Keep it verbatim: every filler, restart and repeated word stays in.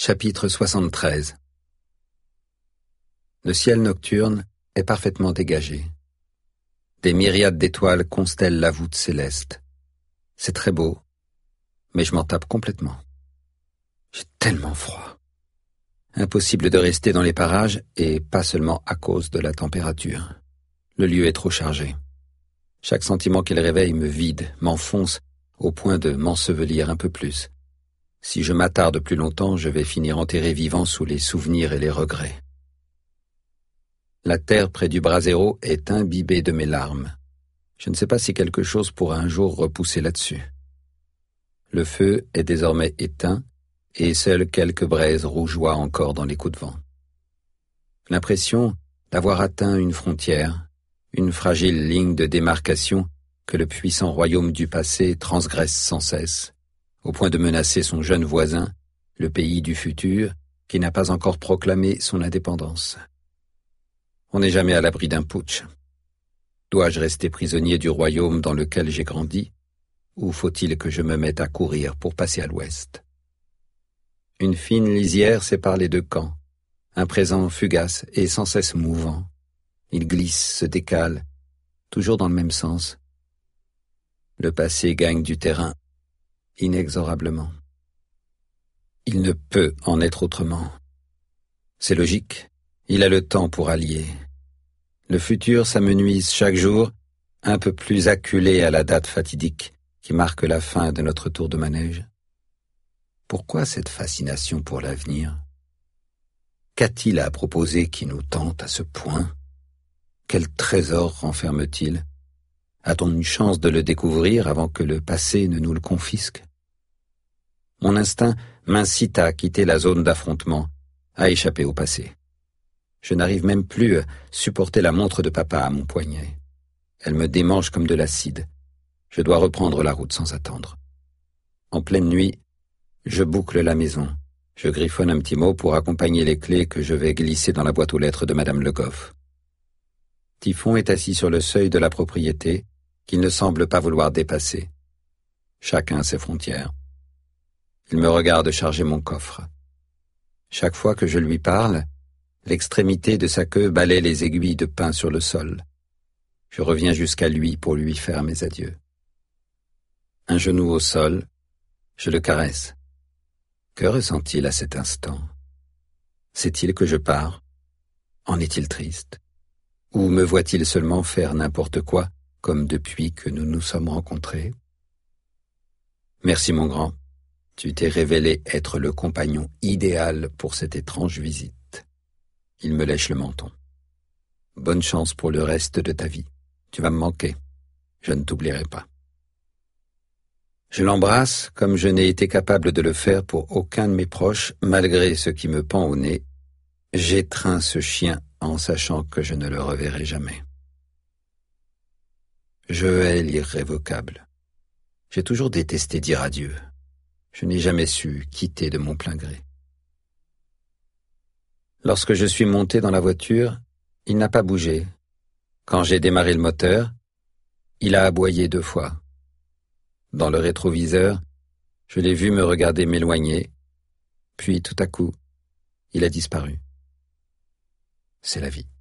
Chapitre soixante-treize. Le ciel nocturne est parfaitement dégagé. Des myriades d'étoiles constellent la voûte céleste. C'est très beau, mais je m'en tape complètement. J'ai tellement froid. Impossible de rester dans les parages, et pas seulement à cause de la température. Le lieu est trop chargé. Chaque sentiment qu'il réveille me vide, m'enfonce, au point de m'ensevelir un peu plus. Si je m'attarde plus longtemps, je vais finir enterré vivant sous les souvenirs et les regrets. La terre près du brasero est imbibée de mes larmes. Je ne sais pas si quelque chose pourra un jour repousser là-dessus. Le feu est désormais éteint, et seules quelques braises rougeoient encore dans les coups de vent. L'impression d'avoir atteint une frontière, une fragile ligne de démarcation que le puissant royaume du passé transgresse sans cesse, au point de menacer son jeune voisin, le pays du futur, qui n'a pas encore proclamé son indépendance. On n'est jamais à l'abri d'un putsch. Dois-je rester prisonnier du royaume dans lequel j'ai grandi, ou faut-il que je me mette à courir pour passer à l'ouest? Une fine lisière sépare les deux camps, un présent fugace et sans cesse mouvant. Il glisse, se décale, toujours dans le même sens. Le passé gagne du terrain, inexorablement. Il ne peut en être autrement. C'est logique, il a le temps pour allier. Le futur s'amenuise chaque jour, un peu plus acculé à la date fatidique qui marque la fin de notre tour de manège. Pourquoi cette fascination pour l'avenir? Qu'a-t-il à proposer qui nous tente à ce point? Quel trésor renferme-t-il? A-t-on une chance de le découvrir avant que le passé ne nous le confisque? Mon instinct m'incite à quitter la zone d'affrontement, à échapper au passé. Je n'arrive même plus à supporter la montre de papa à mon poignet. Elle me démange comme de l'acide. Je dois reprendre la route sans attendre. En pleine nuit, je boucle la maison. Je griffonne un petit mot pour accompagner les clés que je vais glisser dans la boîte aux lettres de Madame Le Goff. Typhon est assis sur le seuil de la propriété, qu'il ne semble pas vouloir dépasser. Chacun a ses frontières. Il me regarde charger mon coffre. Chaque fois que je lui parle, l'extrémité de sa queue balaie les aiguilles de pain sur le sol. Je reviens jusqu'à lui pour lui faire mes adieux. Un genou au sol, je le caresse. Que ressent-il à cet instant? Sait-il que je pars? En est-il triste? Ou me voit-il seulement faire n'importe quoi, comme depuis que nous nous sommes rencontrés? Merci mon grand, tu t'es révélé être le compagnon idéal pour cette étrange visite. Il me lèche le menton. Bonne chance pour le reste de ta vie. Tu vas me manquer. Je ne t'oublierai pas. Je l'embrasse comme je n'ai été capable de le faire pour aucun de mes proches, malgré ce qui me pend au nez. J'étreins ce chien en sachant que je ne le reverrai jamais. Je hais l'irrévocable. J'ai toujours détesté dire adieu. Je n'ai jamais su quitter de mon plein gré. Lorsque je suis monté dans la voiture, il n'a pas bougé. Quand j'ai démarré le moteur, il a aboyé deux fois. Dans le rétroviseur, je l'ai vu me regarder m'éloigner, puis tout à coup, il a disparu. C'est la vie.